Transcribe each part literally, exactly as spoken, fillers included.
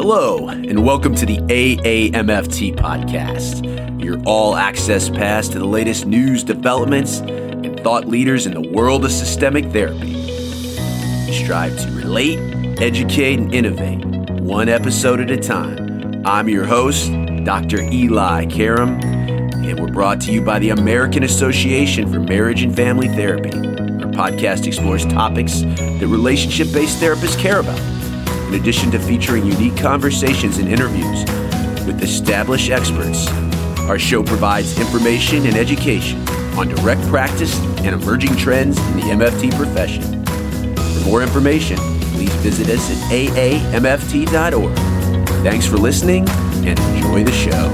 Hello, and welcome to the A A M F T podcast, your all-access pass to the latest news, developments, and thought leaders in the world of systemic therapy. We strive to relate, educate, and innovate, one episode at a time. I'm your host, Doctor Eli Karam, and we're brought to you by the American Association for Marriage and Family Therapy. Our podcast explores topics that relationship-based therapists care about. In addition to featuring unique conversations and interviews with established experts, our show provides information and education on direct practice and emerging trends in the M F T profession. For more information, please visit us at A A M F T dot org. Thanks for listening and enjoy the show.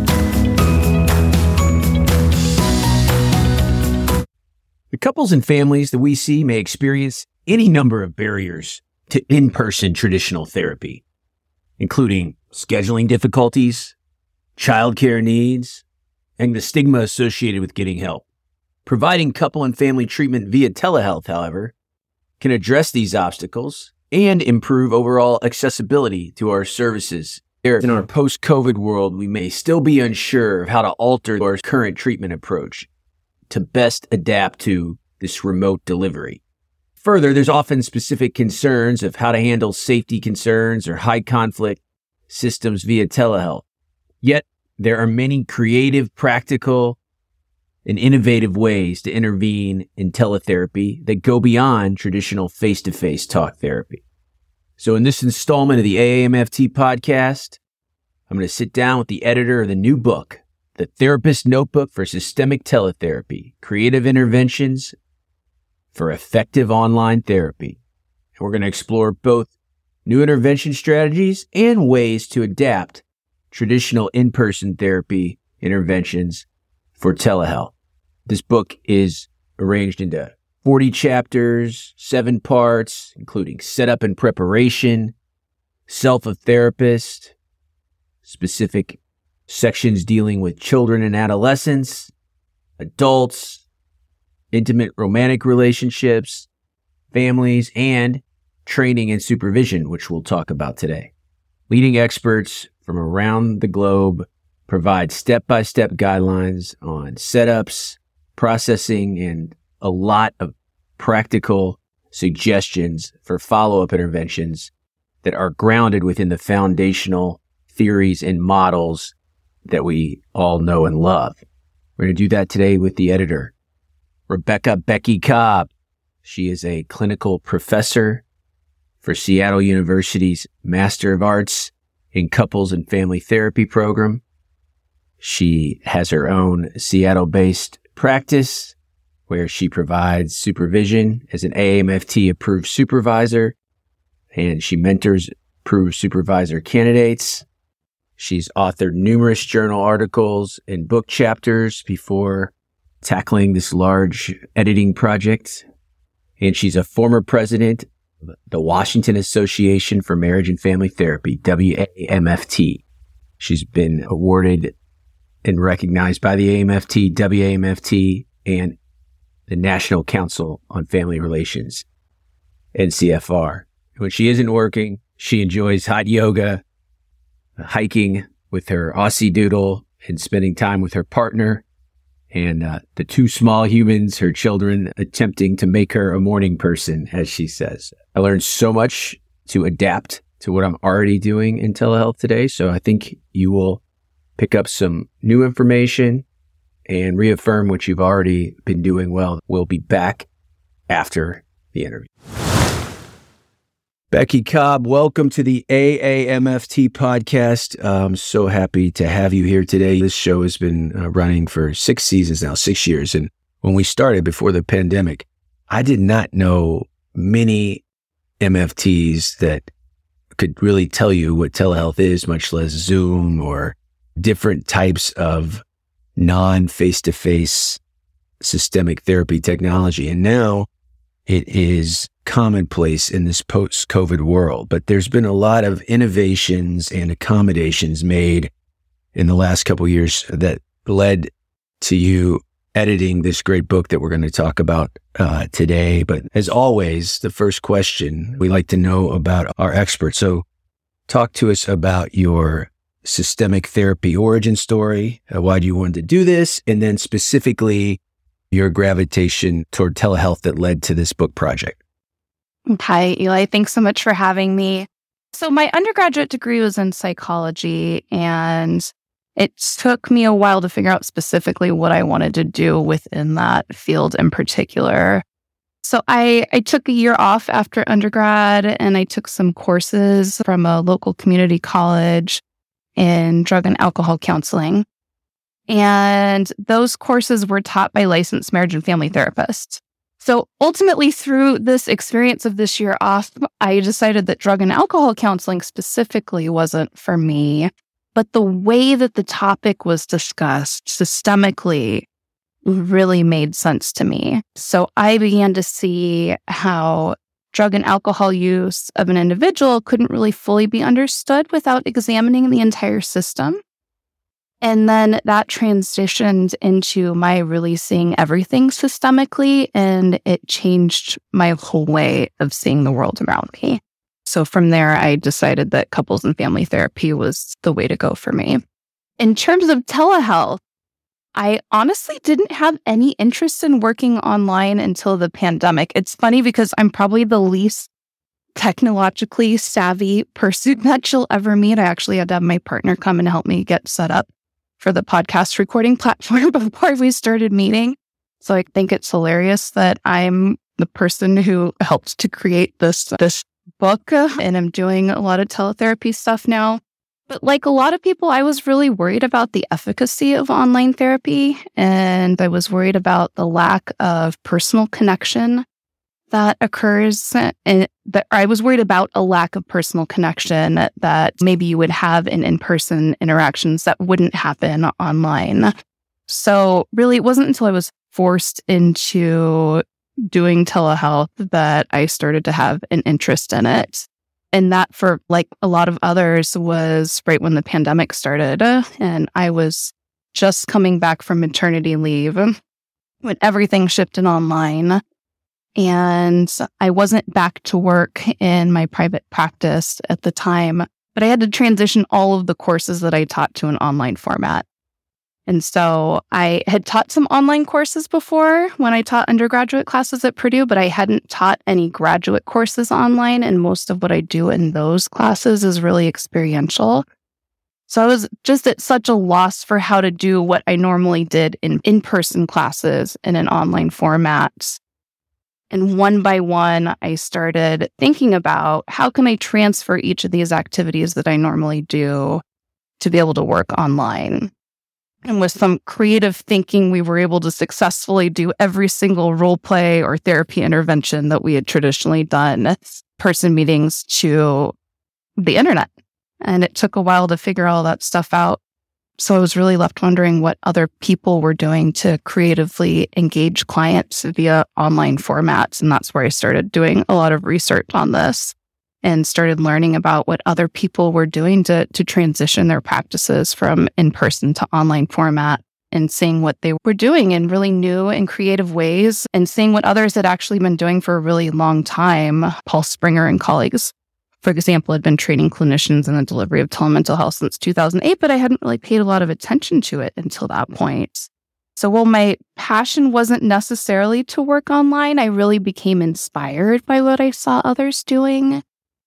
The couples and families that we see may experience any number of barriers to in-person traditional therapy, including scheduling difficulties, childcare needs, and the stigma associated with getting help. Providing couple and family treatment via telehealth, however, can address these obstacles and improve overall accessibility to our services. In our post-COVID world, we may still be unsure of how to alter our current treatment approach to best adapt to this remote delivery. Further, there's often specific concerns of how to handle safety concerns or high conflict systems via telehealth. Yet, there are many creative, practical, and innovative ways to intervene in teletherapy that go beyond traditional face-to-face talk therapy. So in this installment of the A A M F T podcast, I'm going to sit down with the editor of the new book, The Therapist Notebook for Systemic Teletherapy, Creative Interventions for Effective Online Therapy. And we're going to explore both new intervention strategies and ways to adapt traditional in-person therapy interventions for telehealth. This book is arranged into forty chapters, seven parts, including setup and preparation, self of therapist, specific sections dealing with children and adolescents, adults, intimate romantic relationships, families, and training and supervision, which we'll talk about today. Leading experts from around the globe provide step-by-step guidelines on setups, processing, and a lot of practical suggestions for follow-up interventions that are grounded within the foundational theories and models that we all know and love. We're going to do that today with the editor, Rebecca Becky Cobb. She is a clinical professor for Seattle University's Master of Arts in Couples and Family Therapy program. She has her own Seattle-based practice where she provides supervision as an A A M F T approved supervisor, and she mentors approved supervisor candidates. She's authored numerous journal articles and book chapters before tackling this large editing project. And she's a former president of the Washington Association for Marriage and Family Therapy, W A M F T. She's been awarded and recognized by the A M F T, W A M F T, and the National Council on Family Relations, N C F R. When she isn't working, she enjoys hot yoga, hiking with her Aussie Doodle, and spending time with her partner and uh, the two small humans, her children, attempting to make her a morning person, as she says. I learned so much to adapt to what I'm already doing in telehealth today, so I think you will pick up some new information and reaffirm what you've already been doing well. We'll be back after the interview. Becky Cobb, welcome to the A A M F T podcast. I'm so happy to have you here today. This show has been uh, running for six seasons now, six years. And when we started before the pandemic, I did not know many M F Ts that could really tell you what telehealth is, much less Zoom or different types of non-face-to-face systemic therapy technology. And now it is commonplace in this post-COVID world, but there's been a lot of innovations and accommodations made in the last couple of years that led to you editing this great book that we're going to talk about uh, today. But as always, the first question we like to know about our experts. So talk to us about your systemic therapy origin story, uh, why do you want to do this, and then specifically your gravitation toward telehealth that led to this book project. Hi, Eli. Thanks so much for having me. So my undergraduate degree was in psychology, and it took me a while to figure out specifically what I wanted to do within that field in particular. So I, I took a year off after undergrad, and I took some courses from a local community college in drug and alcohol counseling. And those courses were taught by licensed marriage and family therapists. So ultimately, through this experience of this year off, I decided that drug and alcohol counseling specifically wasn't for me. But the way that the topic was discussed systemically really made sense to me. So I began to see how drug and alcohol use of an individual couldn't really fully be understood without examining the entire system. And then that transitioned into my releasing everything systemically, and it changed my whole way of seeing the world around me. So from there, I decided that couples and family therapy was the way to go for me. In terms of telehealth, I honestly didn't have any interest in working online until the pandemic. It's funny because I'm probably the least technologically savvy person that you'll ever meet. I actually had to have my partner come and help me get set up for the podcast recording platform before we started meeting. So I think it's hilarious that I'm the person who helped to create this, this book, and I'm doing a lot of teletherapy stuff now. But like a lot of people, I was really worried about the efficacy of online therapy, and I was worried about the lack of personal connection that occurs. And that I was worried about a lack of personal connection that maybe you would have in in-person interactions that wouldn't happen online. So really, it wasn't until I was forced into doing telehealth that I started to have an interest in it. And that, for like a lot of others, was right when the pandemic started. And I was just coming back from maternity leave when everything shifted online. And I wasn't back to work in my private practice at the time, but I had to transition all of the courses that I taught to an online format. And so I had taught some online courses before when I taught undergraduate classes at Purdue, but I hadn't taught any graduate courses online. And most of what I do in those classes is really experiential. So I was just at such a loss for how to do what I normally did in in-person classes in an online format. And one by one, I started thinking about how can I transfer each of these activities that I normally do to be able to work online. And with some creative thinking, we were able to successfully do every single role play or therapy intervention that we had traditionally done, person meetings, to the internet. And it took a while to figure all that stuff out. So I was really left wondering what other people were doing to creatively engage clients via online formats. And that's where I started doing a lot of research on this and started learning about what other people were doing to, to transition their practices from in-person to online format, and seeing what they were doing in really new and creative ways, and seeing what others had actually been doing for a really long time. Paul Springer and colleagues, for example, had been training clinicians in the delivery of telemental health since two thousand eight, but I hadn't really paid a lot of attention to it until that point. So while my passion wasn't necessarily to work online, I really became inspired by what I saw others doing.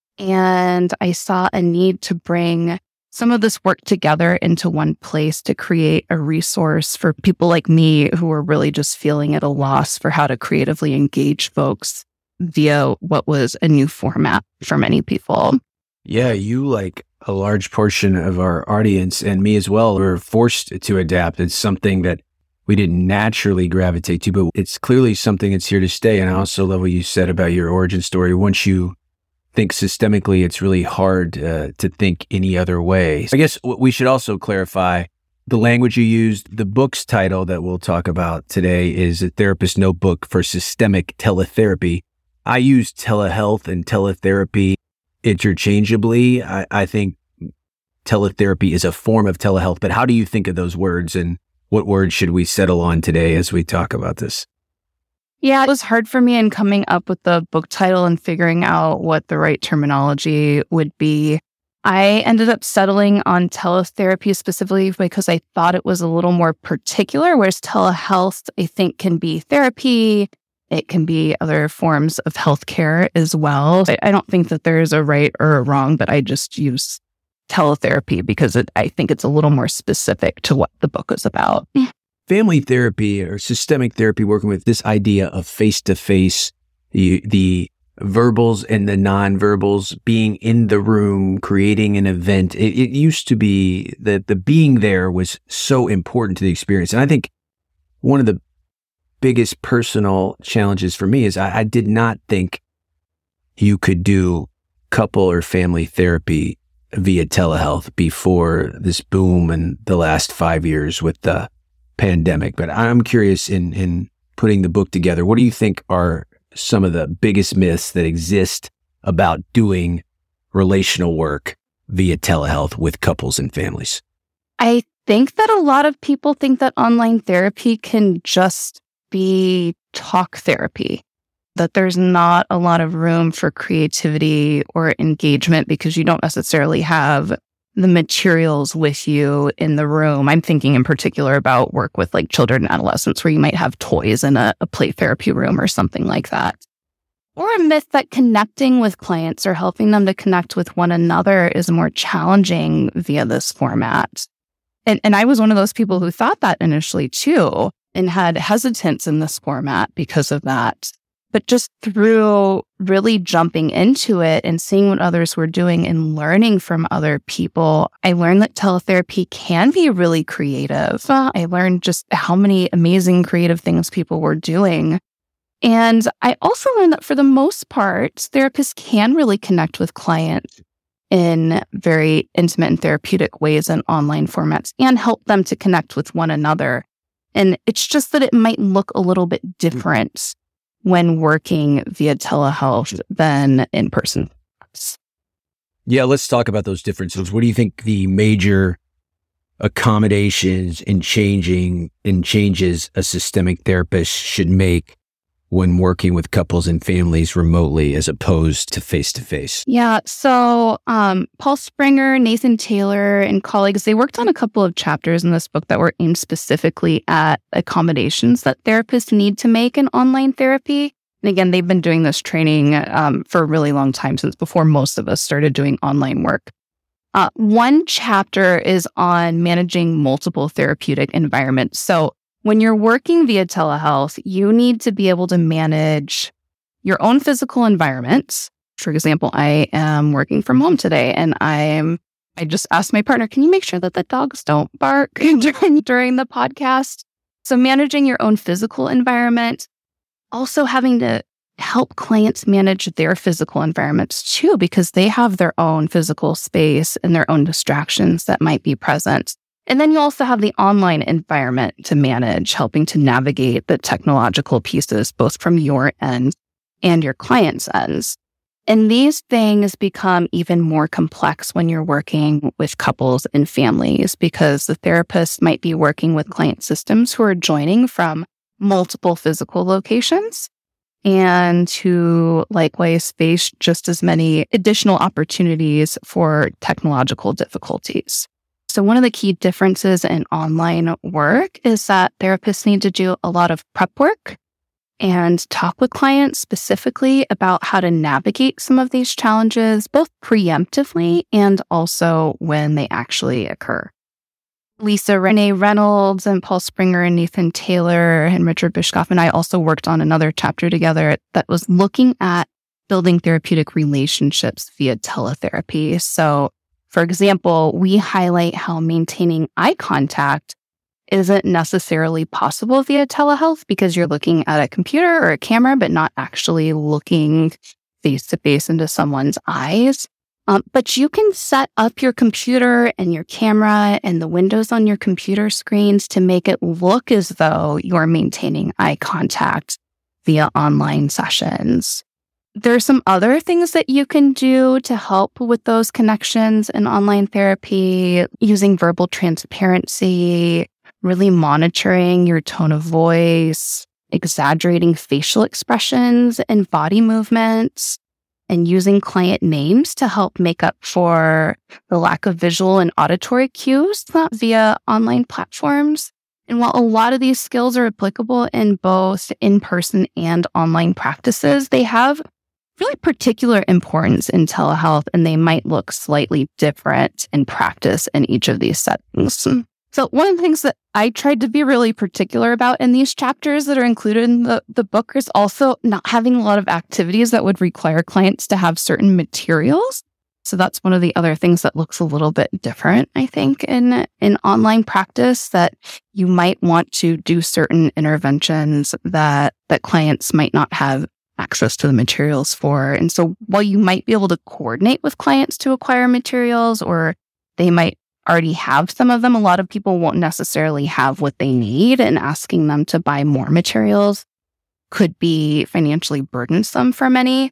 And I saw a need to bring some of this work together into one place to create a resource for people like me who were really just feeling at a loss for how to creatively engage folks via what was a new format for many people. Yeah, you, like a large portion of our audience, and me as well, were forced to adapt. It's something that we didn't naturally gravitate to, but it's clearly something that's here to stay. And I also love what you said about your origin story. Once you think systemically, it's really hard uh, to think any other way. I guess we should also clarify the language you used. The book's title that we'll talk about today is A Therapist Notebook for Systemic Teletherapy. I use telehealth and teletherapy interchangeably. I, I think teletherapy is a form of telehealth, but how do you think of those words, and what words should we settle on today as we talk about this? Yeah, it was hard for me in coming up with the book title and figuring out what the right terminology would be. I ended up settling on teletherapy specifically because I thought it was a little more particular, whereas telehealth, I think, can be therapy. It can be other forms of healthcare as well. I, I don't think that there's a right or a wrong, but I just use teletherapy because it, I think it's a little more specific to what the book is about. Family therapy or systemic therapy, working with this idea of face-to-face, the, the verbals and the non-verbals, being in the room, creating an event. It, it used to be that the being there was so important to the experience. And I think one of the biggest personal challenges for me is I, I did not think you could do couple or family therapy via telehealth before this boom in the last five years with the pandemic. But I'm curious, in, in putting the book together, what do you think are some of the biggest myths that exist about doing relational work via telehealth with couples and families? I think that a lot of people think that online therapy can just be talk therapy, that there's not a lot of room for creativity or engagement because you don't necessarily have the materials with you in the room. I'm thinking in particular about work with like children and adolescents where you might have toys in a, a play therapy room or something like that. Or a myth that connecting with clients or helping them to connect with one another is more challenging via this format. And, and I was one of those people who thought that initially too and had hesitance in this format because of that. But just through really jumping into it and seeing what others were doing and learning from other people, I learned that teletherapy can be really creative. I learned just how many amazing creative things people were doing. And I also learned that for the most part, therapists can really connect with clients in very intimate and therapeutic ways in online formats and help them to connect with one another. And it's just that it might look a little bit different when working via telehealth than in person. Yeah, let's talk about those differences. What do you think the major accommodations and changing and changes a systemic therapist should make when working with couples and families remotely as opposed to face-to-face? Yeah, so um, Paul Springer, Nathan Taylor, and colleagues, they worked on a couple of chapters in this book that were aimed specifically at accommodations that therapists need to make in online therapy. And again, they've been doing this training um, for a really long time, since before most of us started doing online work. Uh, one chapter is on managing multiple therapeutic environments. So when you're working via telehealth, you need to be able to manage your own physical environment. For example, I am working from home today and I'm, I just asked my partner, can you make sure that the dogs don't bark during, during the podcast? So managing your own physical environment, also having to help clients manage their physical environments too, because they have their own physical space and their own distractions that might be present. And then you also have the online environment to manage, helping to navigate the technological pieces, both from your end and your client's ends. And these things become even more complex when you're working with couples and families, because the therapist might be working with client systems who are joining from multiple physical locations and who likewise face just as many additional opportunities for technological difficulties. So one of the key differences in online work is that therapists need to do a lot of prep work and talk with clients specifically about how to navigate some of these challenges, both preemptively and also when they actually occur. Lisa Renee Reynolds and Paul Springer and Nathan Taylor and Richard Bischoff and I also worked on another chapter together that was looking at building therapeutic relationships via teletherapy. So for example, we highlight how maintaining eye contact isn't necessarily possible via telehealth because you're looking at a computer or a camera, but not actually looking face to face into someone's eyes. Um, but you can set up your computer and your camera and the windows on your computer screens to make it look as though you're maintaining eye contact via online sessions. There are some other things that you can do to help with those connections in online therapy, using verbal transparency, really monitoring your tone of voice, exaggerating facial expressions and body movements, and using client names to help make up for the lack of visual and auditory cues via online platforms. And while a lot of these skills are applicable in both in-person and online practices, they have really particular importance in telehealth, and they might look slightly different in practice in each of these settings. So one of the things that I tried to be really particular about in these chapters that are included in the, the book is also not having a lot of activities that would require clients to have certain materials. So that's one of the other things that looks a little bit different, I think, in, in online practice, that you might want to do certain interventions that, that clients might not have access to the materials for. And so while you might be able to coordinate with clients to acquire materials, or they might already have some of them, a lot of people won't necessarily have what they need, and asking them to buy more materials could be financially burdensome for many.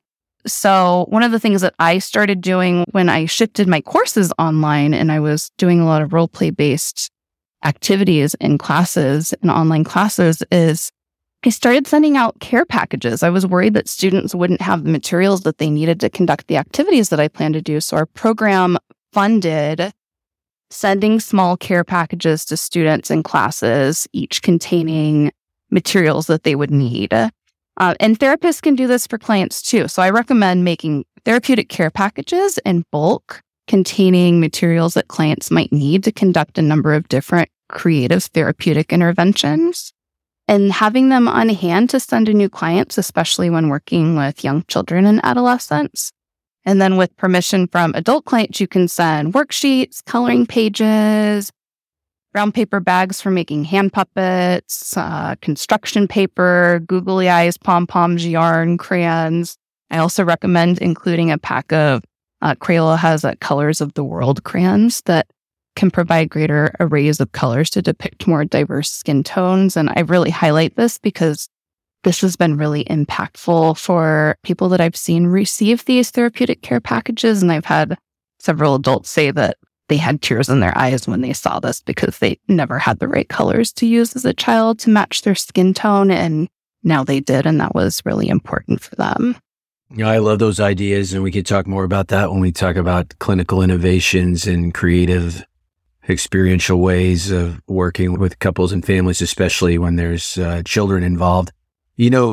So one of the things that I started doing when I shifted my courses online, and I was doing a lot of role play based activities in classes and online classes, is I started sending out care packages. I was worried that students wouldn't have the materials that they needed to conduct the activities that I planned to do. So our program funded sending small care packages to students in classes, each containing materials that they would need. Uh, and therapists can do this for clients too. So I recommend making therapeutic care packages in bulk containing materials that clients might need to conduct a number of different creative therapeutic interventions, and having them on hand to send to new clients, especially when working with young children and adolescents. And then with permission from adult clients, you can send worksheets, coloring pages, brown paper bags for making hand puppets, uh, construction paper, googly eyes, pom-poms, yarn, crayons. I also recommend including a pack of, uh, Crayola has uh, Colors of the World crayons that can provide greater arrays of colors to depict more diverse skin tones. And I really highlight this because this has been really impactful for people that I've seen receive these therapeutic care packages. And I've had several adults say that they had tears in their eyes when they saw this because they never had the right colors to use as a child to match their skin tone. And now they did. And that was really important for them. Yeah, I love those ideas. And we could talk more about that when we talk about clinical innovations and creative experiential ways of working with couples and families, especially when there's uh, children involved. You know,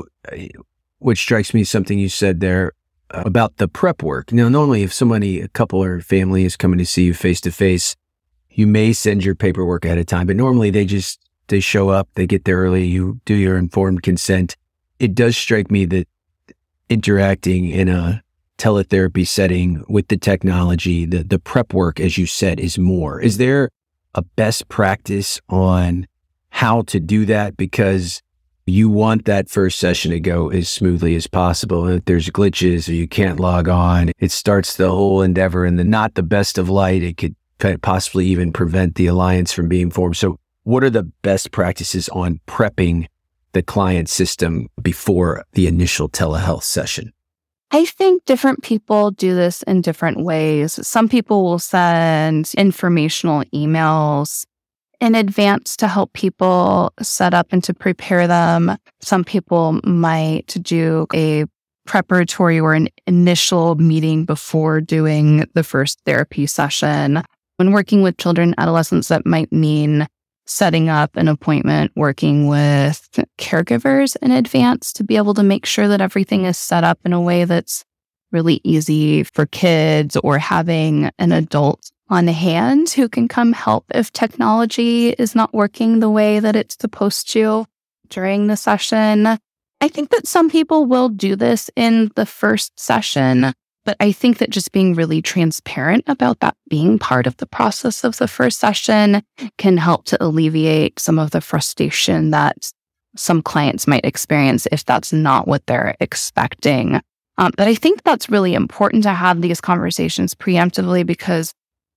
what strikes me is something you said there about the prep work. Now, normally if somebody, a couple or family is coming to see you face to face, you may send your paperwork ahead of time, but normally they just, they show up, they get there early, you do your informed consent. It does strike me that interacting in a teletherapy setting with the technology, the, the prep work, as you said, is more. Is there a best practice on how to do that? Because you want that first session to go as smoothly as possible. If there's glitches or you can't log on, it starts the whole endeavor in the not the best of light. It could possibly even prevent the alliance from being formed. So what are the best practices on prepping the client system before the initial telehealth session? I think different people do this in different ways. Some people will send informational emails in advance to help people set up and to prepare them. Some people might do a preparatory or an initial meeting before doing the first therapy session. When working with children and adolescents, that might mean setting up an appointment, working with caregivers in advance to be able to make sure that everything is set up in a way that's really easy for kids, or having an adult on hand who can come help if technology is not working the way that it's supposed to during the session. I think that some people will do this in the first session, but I think that just being really transparent about that being part of the process of the first session can help to alleviate some of the frustration that some clients might experience if that's not what they're expecting. Um, but I think that's really important to have these conversations preemptively, because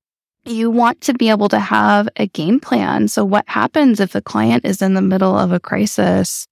you want to be able to have a game plan. So what happens if a client is in the middle of a crisis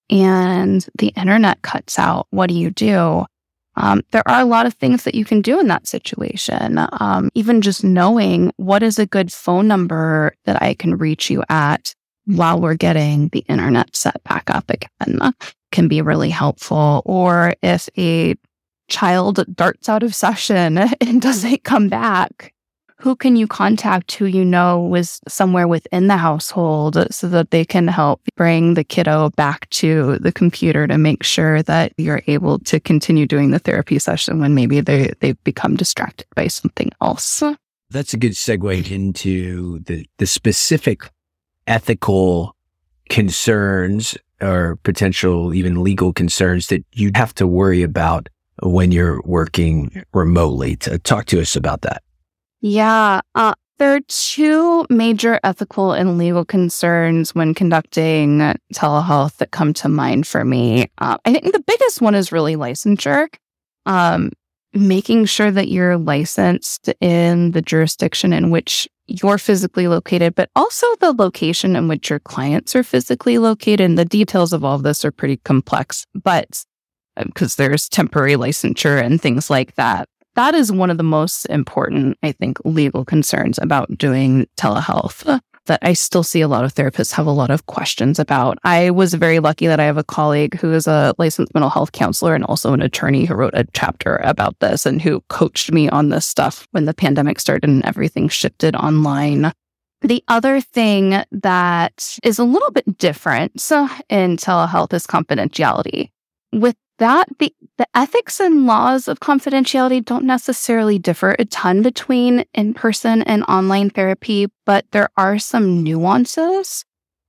and the internet cuts out? What do you do? Um, there are a lot of things that you can do in that situation. Um, even just knowing what is a good phone number that I can reach you at while we're getting the internet set back up again can be really helpful. Or if a child darts out of session and doesn't come back, who can you contact who you know was somewhere within the household so that they can help bring the kiddo back to the computer to make sure that you're able to continue doing the therapy session when maybe they, they've become distracted by something else. That's a good segue into the, the specific ethical concerns or potential even legal concerns that you have to worry about when you're working remotely. To talk to us about that. Yeah, uh, there are two major ethical and legal concerns when conducting telehealth that come to mind for me. Uh, I think the biggest one is really licensure. Um, making sure that you're licensed in the jurisdiction in which you're physically located, but also the location in which your clients are physically located. And the details of all of this are pretty complex, but because there's temporary licensure and things like that. That is one of the most important, I think, legal concerns about doing telehealth that I still see a lot of therapists have a lot of questions about. I was very lucky that I have a colleague who is a licensed mental health counselor and also an attorney who wrote a chapter about this and who coached me on this stuff when the pandemic started and everything shifted online. The other thing that is a little bit different in telehealth is confidentiality. With that, the, the ethics and laws of confidentiality don't necessarily differ a ton between in-person and online therapy, but there are some nuances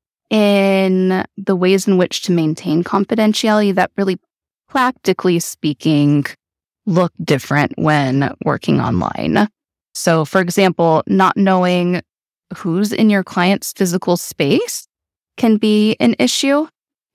in the ways in which to maintain confidentiality that really, practically speaking, look different when working online. So, for example, not knowing who's in your client's physical space can be an issue.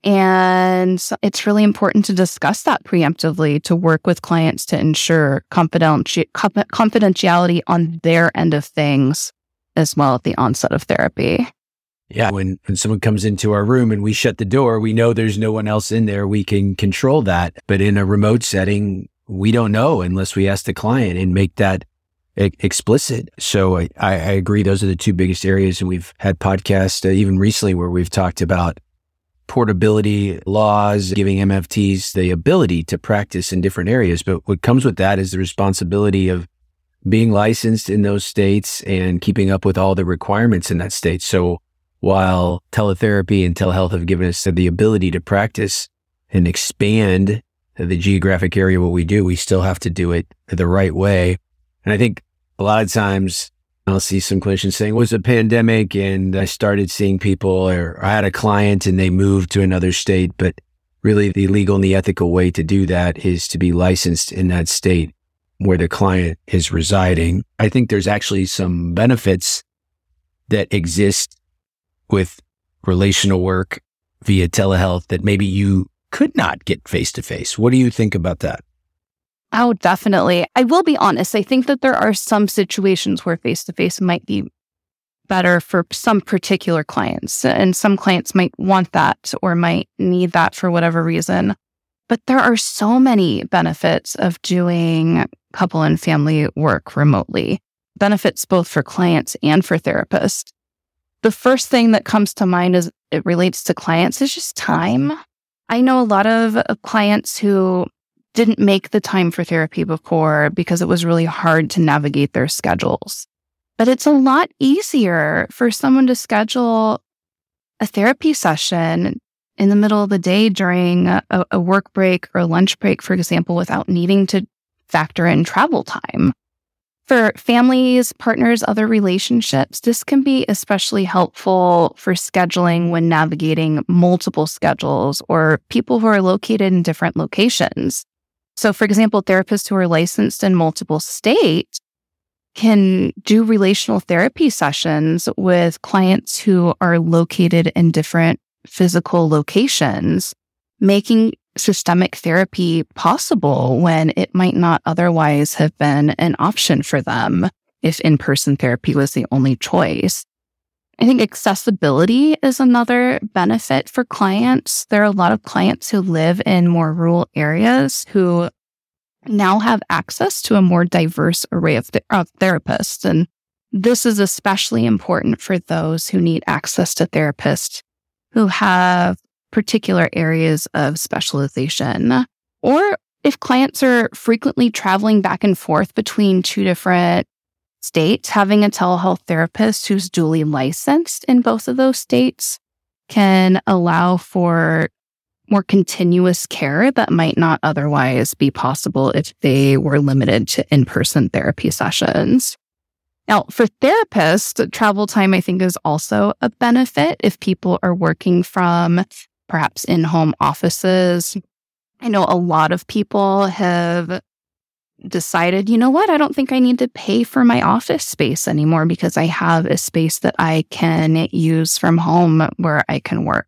And it's really important to discuss that preemptively to work with clients to ensure confidenti- confidentiality on their end of things as well at the onset of therapy. Yeah, when, when someone comes into our room and we shut the door, we know there's no one else in there. We can control that. But in a remote setting, we don't know unless we ask the client and make that e- explicit. So I, I agree. Those are the two biggest areas. And we've had podcasts uh, even recently where we've talked about portability laws, giving M F Ts the ability to practice in different areas. But what comes with that is the responsibility of being licensed in those states and keeping up with all the requirements in that state. So while teletherapy and telehealth have given us the ability to practice and expand the geographic area, what we do, we still have to do it the right way. And I think a lot of times I'll see some clinicians saying, it was a pandemic and I started seeing people, or I had a client and they moved to another state. But really the legal and the ethical way to do that is to be licensed in that state where the client is residing. I think there's actually some benefits that exist with relational work via telehealth that maybe you could not get face-to-face. What do you think about that? Oh, definitely. I will be honest. I think that there are some situations where face-to-face might be better for some particular clients, and some clients might want that or might need that for whatever reason. But there are so many benefits of doing couple and family work remotely, benefits both for clients and for therapists. The first thing that comes to mind as it relates to clients is just time. I know a lot of clients who didn't make the time for therapy before because it was really hard to navigate their schedules. But it's a lot easier for someone to schedule a therapy session in the middle of the day during a, a work break or lunch break, for example, without needing to factor in travel time. For families, partners, other relationships, this can be especially helpful for scheduling when navigating multiple schedules or people who are located in different locations. So, for example, therapists who are licensed in multiple states can do relational therapy sessions with clients who are located in different physical locations, making systemic therapy possible when it might not otherwise have been an option for them if in-person therapy was the only choice. I think accessibility is another benefit for clients. There are a lot of clients who live in more rural areas who now have access to a more diverse array of, th- of therapists. And this is especially important for those who need access to therapists who have particular areas of specialization, or if clients are frequently traveling back and forth between two different states, having a telehealth therapist who's duly licensed in both of those states can allow for more continuous care that might not otherwise be possible if they were limited to in-person therapy sessions. Now, for therapists, travel time, I think, is also a benefit if people are working from perhaps in-home offices. I know a lot of people have decided, you know what, I don't think I need to pay for my office space anymore because I have a space that I can use from home where I can work.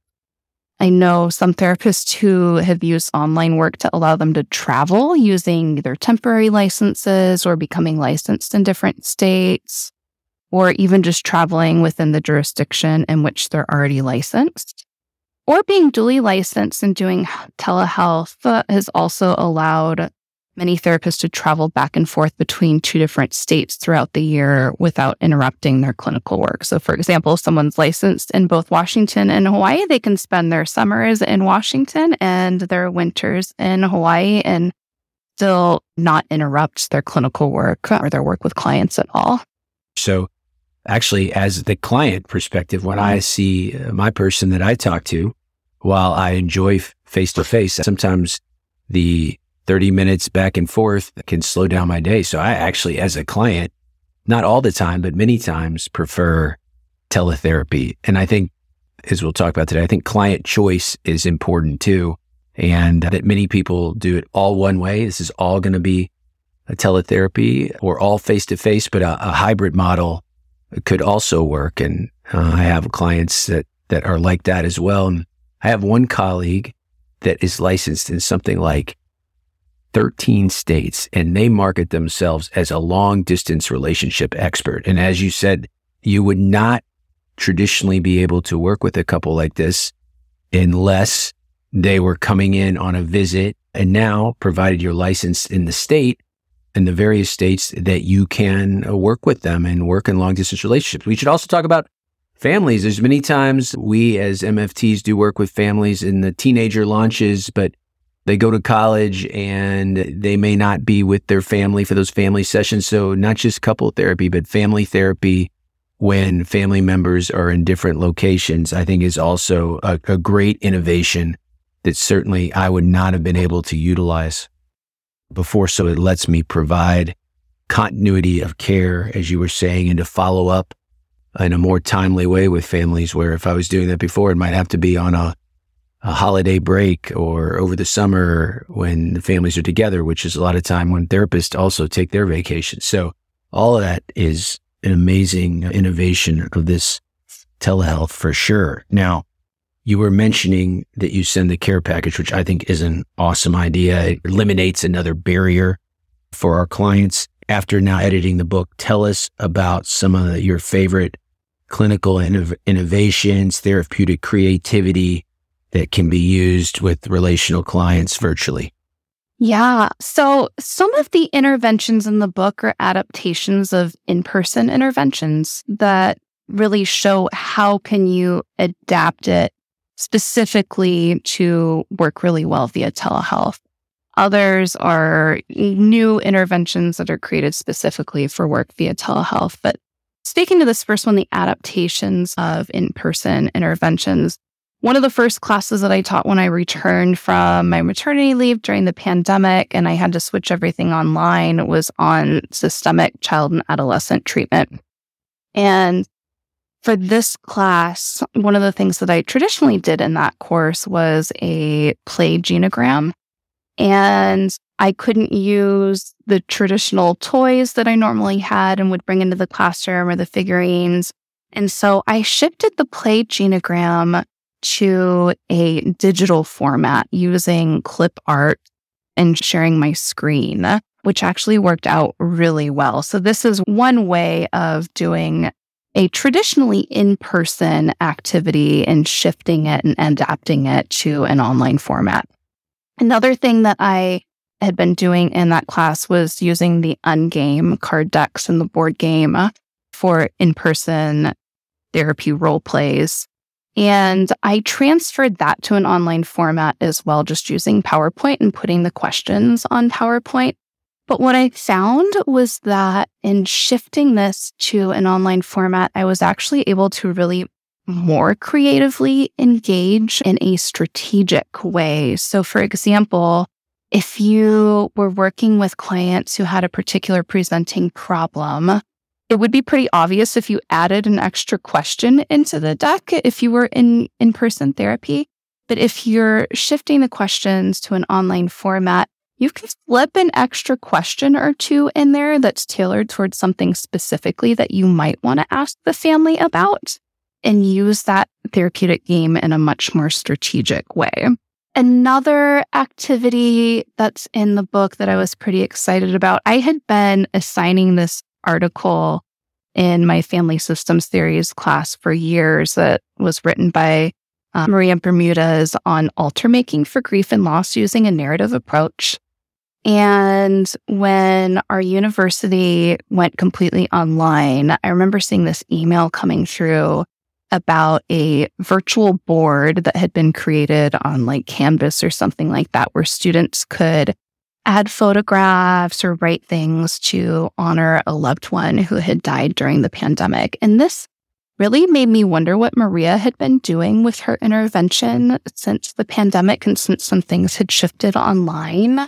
I know some therapists who have used online work to allow them to travel using either temporary licenses or becoming licensed in different states, or even just traveling within the jurisdiction in which they're already licensed. Or being duly licensed and doing telehealth uh, has also allowed many therapists to travel back and forth between two different states throughout the year without interrupting their clinical work. So, for example, if someone's licensed in both Washington and Hawaii, they can spend their summers in Washington and their winters in Hawaii and still not interrupt their clinical work or their work with clients at all. So actually, as the client perspective, when I see my person that I talk to, while I enjoy face-to-face, sometimes the thirty minutes back and forth can slow down my day. So I actually, as a client, not all the time, but many times prefer teletherapy. And I think, as we'll talk about today, I think client choice is important too. And that many people do it all one way. This is all going to be a teletherapy or all face-to-face, but a, a hybrid model could also work. And uh, I have clients that, that are like that as well. And I have one colleague that is licensed in something like thirteen states, and they market themselves as a long distance relationship expert. And as you said, you would not traditionally be able to work with a couple like this unless they were coming in on a visit. And now, provided you're licensed in the state, in the various states, that you can work with them and work in long distance relationships. We should also talk about families. There's many times we as M F Ts do work with families in the teenager launches, but they go to college and they may not be with their family for those family sessions. So not just couple therapy, but family therapy when family members are in different locations, I think is also a, a great innovation that certainly I would not have been able to utilize before. So it lets me provide continuity of care, as you were saying, and to follow up in a more timely way with families, where if I was doing that before, it might have to be on a a holiday break or over the summer when the families are together, which is a lot of time when therapists also take their vacation. So all of that is an amazing innovation of this telehealth for sure. Now, you were mentioning that you send the care package, which I think is an awesome idea. It eliminates another barrier for our clients. After now editing the book, tell us about some of your favorite clinical innov- innovations, therapeutic creativity that can be used with relational clients virtually. Yeah. So some of the interventions in the book are adaptations of in-person interventions that really show how can you adapt it specifically to work really well via telehealth. Others are new interventions that are created specifically for work via telehealth. But speaking to this first one, the adaptations of in-person interventions, one of the first classes that I taught when I returned from my maternity leave during the pandemic and I had to switch everything online was on systemic child and adolescent treatment. And for this class, one of the things that I traditionally did in that course was a play genogram. And I couldn't use the traditional toys that I normally had and would bring into the classroom or the figurines. And so I shifted the play genogram to a digital format using clip art and sharing my screen, which actually worked out really well. So this is one way of doing a traditionally in-person activity and shifting it and adapting it to an online format. Another thing that I had been doing in that class was using the Ungame card decks and the board game for in-person therapy role plays. And I transferred that to an online format as well, just using PowerPoint and putting the questions on PowerPoint. But what I found was that in shifting this to an online format, I was actually able to really more creatively engage in a strategic way. So for example, if you were working with clients who had a particular presenting problem, it would be pretty obvious if you added an extra question into the deck if you were in in-person therapy. But if you're shifting the questions to an online format, you can slip an extra question or two in there that's tailored towards something specifically that you might want to ask the family about and use that therapeutic game in a much more strategic way. Another activity that's in the book that I was pretty excited about, I had been assigning this article in my family systems theories class for years that was written by uh, Maria Bermudez on altar making for grief and loss using a narrative approach. And when our university went completely online, I remember seeing this email coming through about a virtual board that had been created on like Canvas or something like that, where students could add photographs or write things to honor a loved one who had died during the pandemic. And this really made me wonder what Maria had been doing with her intervention since the pandemic and since some things had shifted online.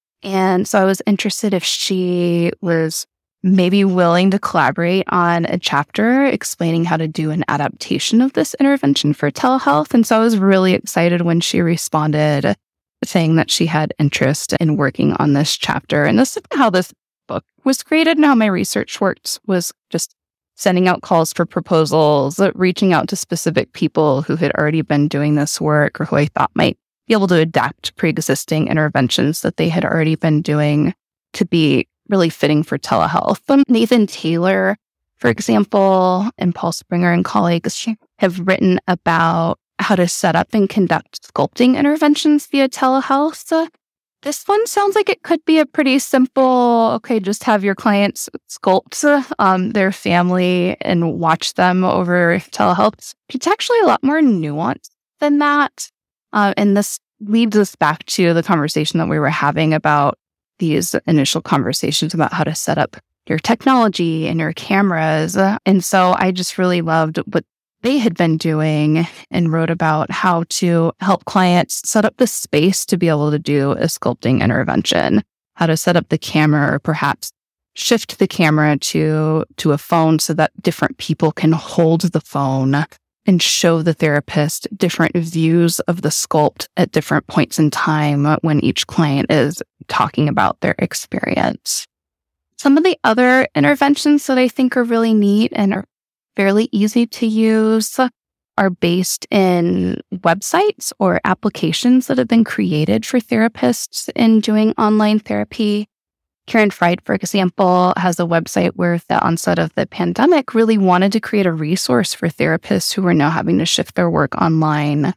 And so I was interested if she was maybe willing to collaborate on a chapter explaining how to do an adaptation of this intervention for telehealth. And so I was really excited when she responded saying that she had interest in working on this chapter. And this is how this book was created and how my research worked, was just sending out calls for proposals, reaching out to specific people who had already been doing this work or who I thought might be able to adapt pre-existing interventions that they had already been doing to be really fitting for telehealth. Um, Nathan Taylor, for example, and Paul Springer and colleagues have written about how to set up and conduct sculpting interventions via telehealth. So this one sounds like it could be a pretty simple, okay, just have your clients sculpt um, their family and watch them over telehealth. It's actually a lot more nuanced than that. Uh, and this leads us back to the conversation that we were having about these initial conversations about how to set up your technology and your cameras. And so I just really loved what they had been doing and wrote about how to help clients set up the space to be able to do a sculpting intervention, how to set up the camera or perhaps shift the camera to, to a phone so that different people can hold the phone and show the therapist different views of the sculpt at different points in time when each client is talking about their experience. Some of the other interventions that I think are really neat and are fairly easy to use are based in websites or applications that have been created for therapists in doing online therapy. Karen Fried, for example, has a website where at the onset of the pandemic really wanted to create a resource for therapists who were now having to shift their work online.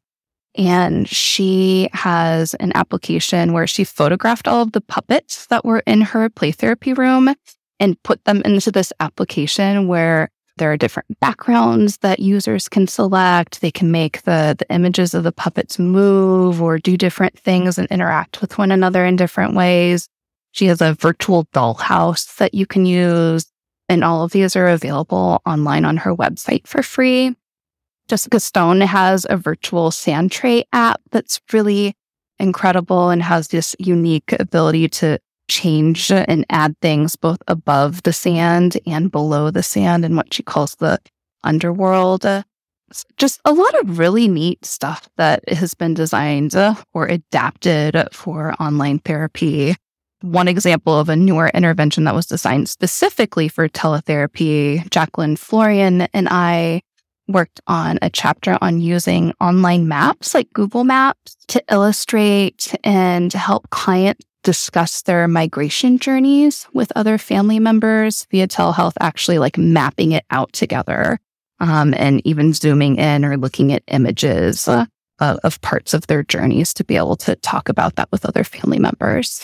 And she has an application where she photographed all of the puppets that were in her play therapy room and put them into this application where there are different backgrounds that users can select. They can make the, the images of the puppets move or do different things and interact with one another in different ways. She has a virtual dollhouse that you can use, and all of these are available online on her website for free. Jessica Stone has a virtual sand tray app that's really incredible and has this unique ability to change and add things both above the sand and below the sand in what she calls the underworld. Just a lot of really neat stuff that has been designed or adapted for online therapy. One example of a newer intervention that was designed specifically for teletherapy, Jacqueline Florian and I worked on a chapter on using online maps like Google Maps to illustrate and help clients discuss their migration journeys with other family members via telehealth, actually like mapping it out together um, and even zooming in or looking at images uh, of parts of their journeys to be able to talk about that with other family members.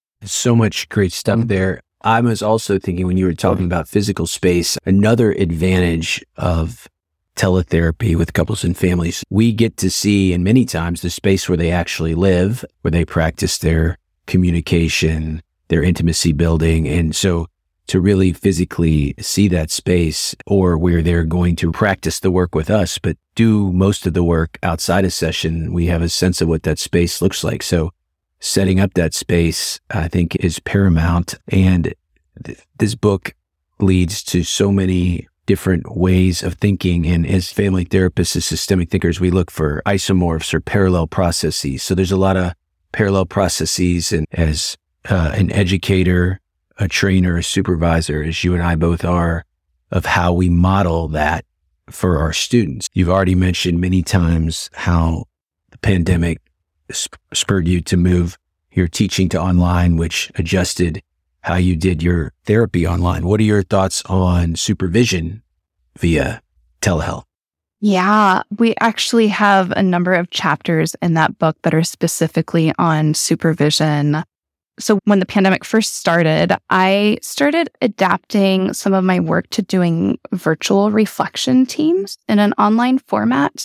So much great stuff there. I was also thinking when you were talking about physical space, another advantage of teletherapy with couples and families, we get to see, and many times, the space where they actually live, where they practice their communication, their intimacy building. And so to really physically see that space, or where they're going to practice the work with us, but do most of the work outside of session, we have a sense of what that space looks like. So setting up that space, I think, is paramount. And th- this book leads to so many different ways of thinking. And as family therapists, as systemic thinkers, we look for isomorphs or parallel processes. So there's a lot of parallel processes. And as uh, an educator, a trainer, a supervisor, as you and I both are, of how we model that for our students. You've already mentioned many times how the pandemic sp- spurred you to move your teaching to online, which adjusted how you did your therapy online. What are your thoughts on supervision via telehealth? Yeah, we actually have a number of chapters in that book that are specifically on supervision. So when the pandemic first started, I started adapting some of my work to doing virtual reflection teams in an online format,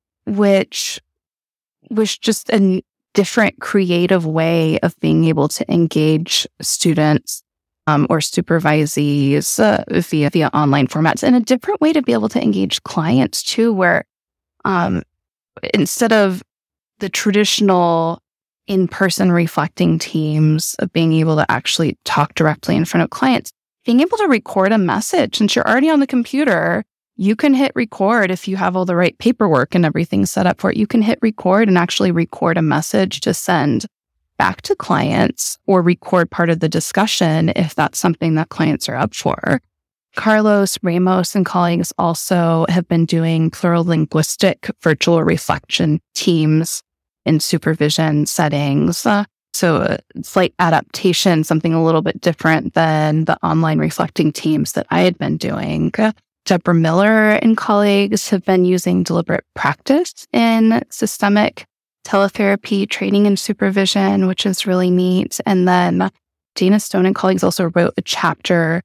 which was just a different creative way of being able to engage students um, or supervisees uh, via via online formats, and a different way to be able to engage clients too, where um, instead of the traditional in-person reflecting teams of being able to actually talk directly in front of clients, being able to record a message. Since you're already on the computer, you can hit record if you have all the right paperwork and everything set up for it. You can hit record and actually record a message to send back to clients, or record part of the discussion if that's something that clients are up for. Carlos Ramos and colleagues also have been doing plural linguistic virtual reflection teams in supervision settings. Uh, so a slight adaptation, something a little bit different than the online reflecting teams that I had been doing. Deborah Miller and colleagues have been using deliberate practice in systemic teletherapy training and supervision, which is really neat. And then Dana Stone and colleagues also wrote a chapter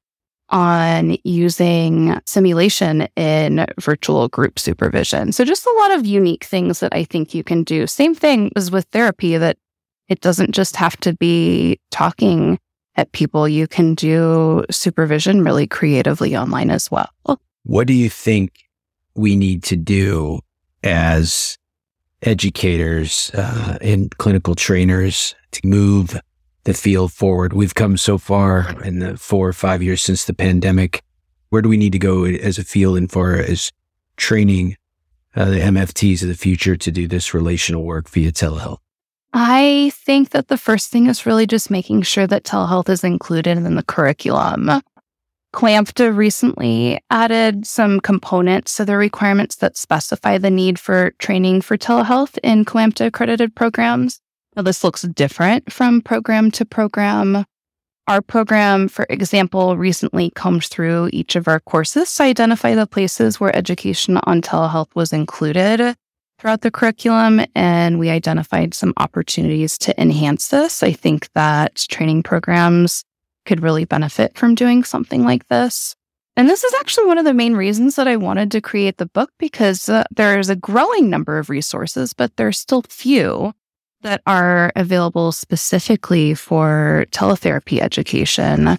on using simulation in virtual group supervision. So just a lot of unique things that I think you can do. Same thing as with therapy, that it doesn't just have to be talking at people. You can do supervision really creatively online as well. What do you think we need to do as educators uh, and clinical trainers to move the field forward? We've come so far in the four or five years since the pandemic. Where do we need to go as a field and far as training uh, the M F Ts of the future to do this relational work via telehealth? I think that the first thing is really just making sure that telehealth is included in the curriculum. CLAMFTA recently added some components to the requirements that specify the need for training for telehealth in CLAMFTA accredited programs. Now, this looks different from program to program. Our program, for example, recently combed through each of our courses to identify the places where education on telehealth was included throughout the curriculum, and we identified some opportunities to enhance this. I think that training programs could really benefit from doing something like this. And this is actually one of the main reasons that I wanted to create the book, because uh, there's a growing number of resources, but there's still few that are available specifically for teletherapy education.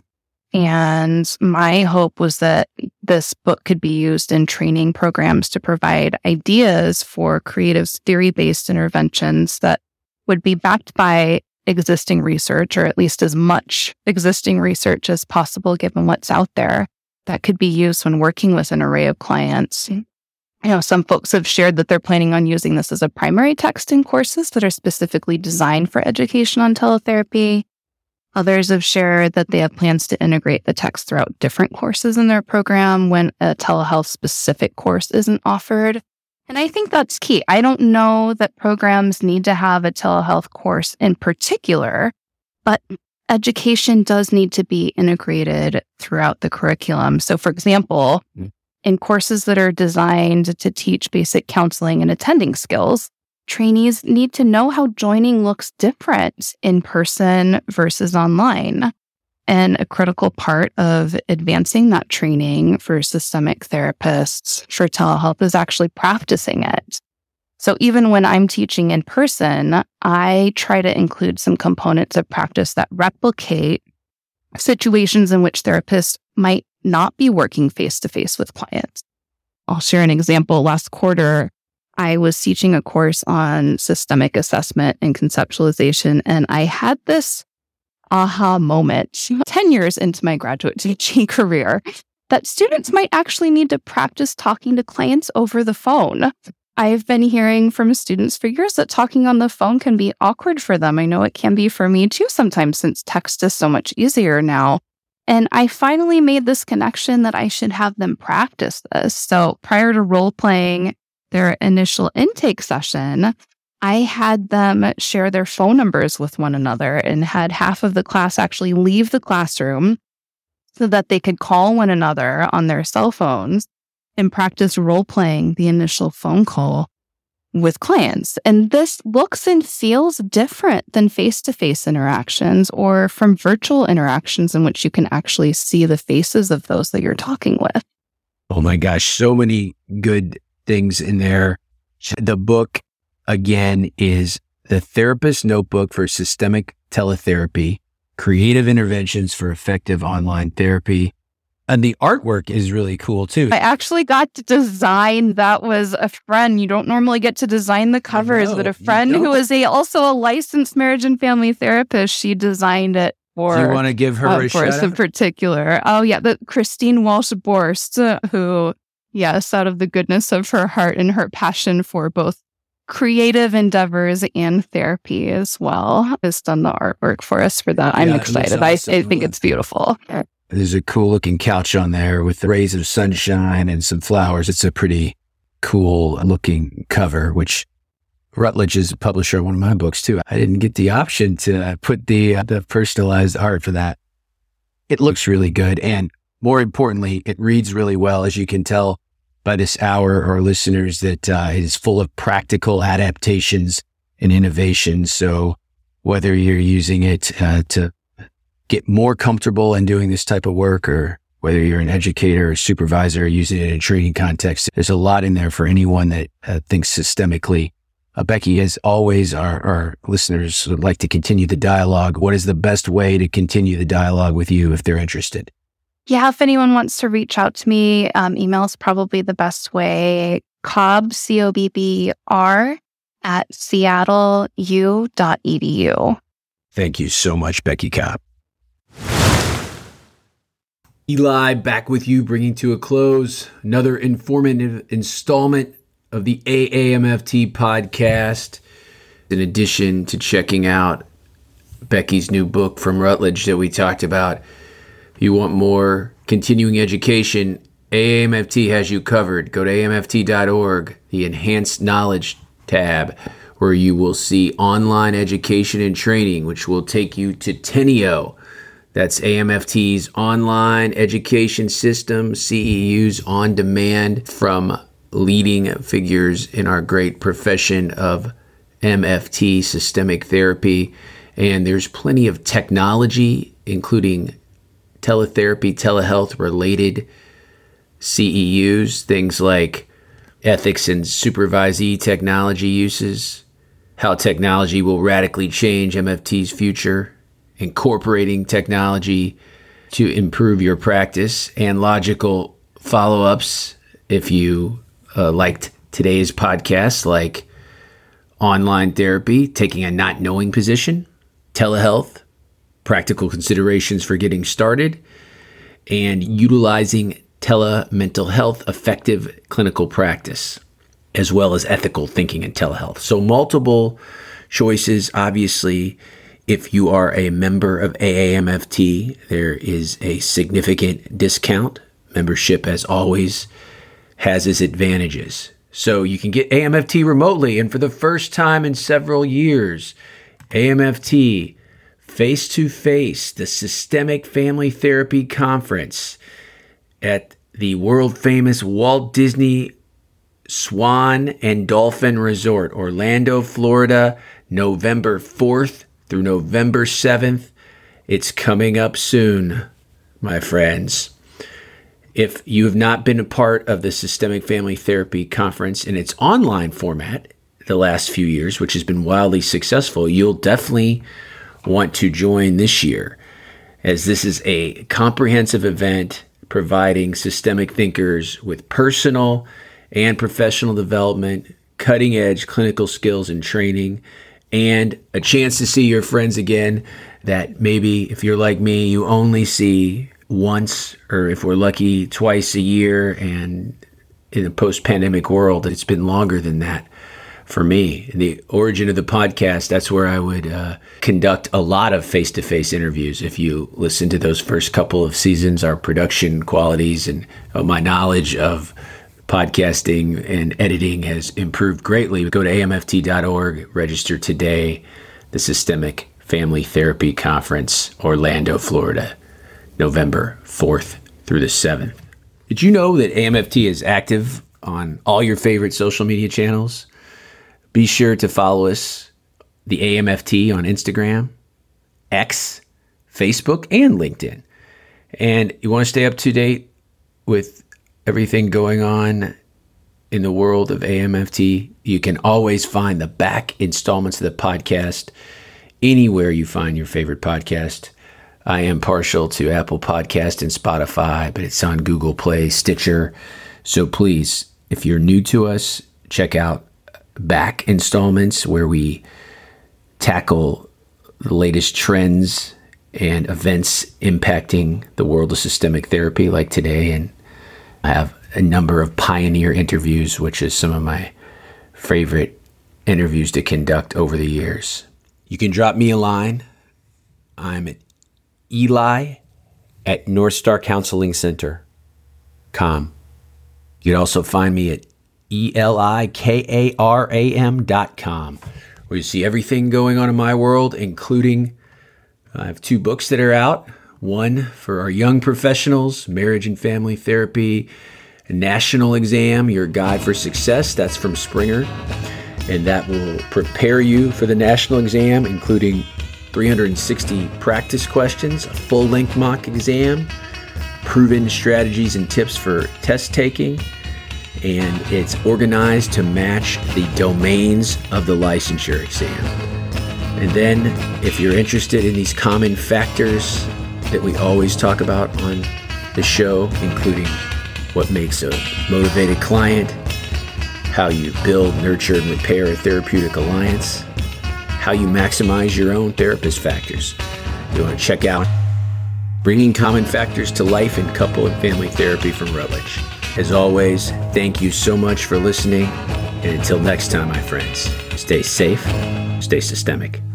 And my hope was that this book could be used in training programs to provide ideas for creative theory-based interventions that would be backed by existing research, or at least as much existing research as possible given what's out there, that could be used when working with an array of clients. You know, some folks have shared that they're planning on using this as a primary text in courses that are specifically designed for education on teletherapy. Others have shared that they have plans to integrate the text throughout different courses in their program when a telehealth specific course isn't offered. And I think that's key. I don't know that programs need to have a telehealth course in particular, but education does need to be integrated throughout the curriculum. So, for example, mm. in courses that are designed to teach basic counseling and attending skills, trainees need to know how joining looks different in person versus online. And a critical part of advancing that training for systemic therapists for telehealth is actually practicing it. So even when I'm teaching in person, I try to include some components of practice that replicate situations in which therapists might not be working face-to-face with clients. I'll share an example. Last quarter, I was teaching a course on systemic assessment and conceptualization, and I had this aha moment ten years into my graduate teaching career that students might actually need to practice talking to clients over the phone. I've been hearing from students for years that talking on the phone can be awkward for them. I know it can be for me too sometimes, since text is so much easier now. And I finally made this connection that I should have them practice this. So prior to role-playing their initial intake session, I had them share their phone numbers with one another and had half of the class actually leave the classroom so that they could call one another on their cell phones and practice role-playing the initial phone call with clients. And this looks and feels different than face-to-face interactions or from virtual interactions in which you can actually see the faces of those that you're talking with. Oh my gosh, so many good things in there. The book, again, is The Therapist Notebook for Systemic Teletherapy, Creative Interventions for Effective Online Therapy. And the artwork is really cool too. I actually got to design, that was a friend. You don't normally get to design the covers, No, but a friend who is a also a licensed marriage and family therapist, she designed it for. Do you want to give her uh, a for shout us in out? particular. Oh yeah, the Christine Walsh-Borst, who, yes, out of the goodness of her heart and her passion for both creative endeavors and therapy as well, has done the artwork for us for that. I'm Yeah, it looks excited. I, awesome. I think it's beautiful. There's a cool looking couch on there with the rays of sunshine and some flowers. It's a pretty cool looking cover, which Routledge is a publisher of one of my books too. I didn't get the option to put the, uh, the personalized art for that. It looks really good. And more importantly, it reads really well. As you can tell by this hour, our listeners, that uh, it is full of practical adaptations and innovations. So whether you're using it uh, to get more comfortable in doing this type of work, or whether you're an educator or supervisor using it in a training context, there's a lot in there for anyone that uh, thinks systemically. Uh, Becky, as always, our, our listeners would like to continue the dialogue. What is the best way to continue the dialogue with you if they're interested? Yeah, if anyone wants to reach out to me, um, email is probably the best way. Cobb, C O B B R, at seattle u dot e d u. Thank you so much, Becky Cobb. Eli, back with you, bringing to a close another informative installment of the A A M F T podcast. In addition to checking out Becky's new book from Routledge that we talked about, if you want more continuing education, A A M F T has you covered. Go to A M F T dot org, the Enhanced Knowledge tab, where you will see online education and training, which will take you to Teneo. That's A M F T's online education system, C E Us on demand from leading figures in our great profession of M F T, systemic therapy. And there's plenty of technology, including teletherapy, telehealth related C E Us, things like ethics and supervisee technology uses, how technology will radically change M F T's future, incorporating technology to improve your practice, and logical follow-ups if you uh, liked today's podcast, like online therapy, taking a not knowing position, telehealth, practical considerations for getting started, and utilizing tele-mental health, effective clinical practice, as well as ethical thinking in telehealth. So multiple choices. Obviously, if you are a member of A A M F T, there is a significant discount. Membership, as always, has its advantages. So you can get A M F T remotely, and for the first time in several years, A M F T face-to-face, the Systemic Family Therapy Conference at the world-famous Walt Disney Swan and Dolphin Resort, Orlando, Florida, November fourth through November seventh. It's coming up soon, my friends. If you have not been a part of the Systemic Family Therapy Conference in its online format the last few years, which has been wildly successful, you'll definitely want to join this year, as this is a comprehensive event providing systemic thinkers with personal and professional development, cutting-edge clinical skills and training, and a chance to see your friends again that maybe, if you're like me, you only see once, or if we're lucky, twice a year. And in a post-pandemic world, it's been longer than that for me. In the origin of the podcast, that's where I would uh, conduct a lot of face-to-face interviews. If you listen to those first couple of seasons, our production qualities and uh, my knowledge of podcasting and editing has improved greatly. Go to A M F T dot org, register today. The Systemic Family Therapy Conference, Orlando, Florida, November fourth through the seventh. Did you know that A M F T is active on all your favorite social media channels? Be sure to follow us, the A M F T, on Instagram, X, Facebook, and LinkedIn. And you want to stay up to date with everything going on in the world of A M F T, you can always find the back installments of the podcast anywhere you find your favorite podcast. I am partial to Apple Podcast and Spotify, but it's on Google Play, Stitcher. So please, if you're new to us, check out back installments where we tackle the latest trends and events impacting the world of systemic therapy, like today. And I have a number of pioneer interviews, which is some of my favorite interviews to conduct over the years. You can drop me a line. I'm at Eli at North Star Counseling Center dot com. You can also find me at E L I K A R A M dot com, where you see everything going on in my world, including I have two books that are out. One for our young professionals, Marriage and Family Therapy, a National Exam, Your Guide for Success. That's from Springer. And that will prepare you for the national exam, including three hundred sixty practice questions, a full-length mock exam, proven strategies and tips for test taking, and it's organized to match the domains of the licensure exam. And then, if you're interested in these common factors that we always talk about on the show, including what makes a motivated client, how you build, nurture, and repair a therapeutic alliance, how you maximize your own therapist factors, you want to check out Bringing Common Factors to Life in Couple and Family Therapy from Routledge. As always, thank you so much for listening. And until next time, my friends, stay safe, stay systemic.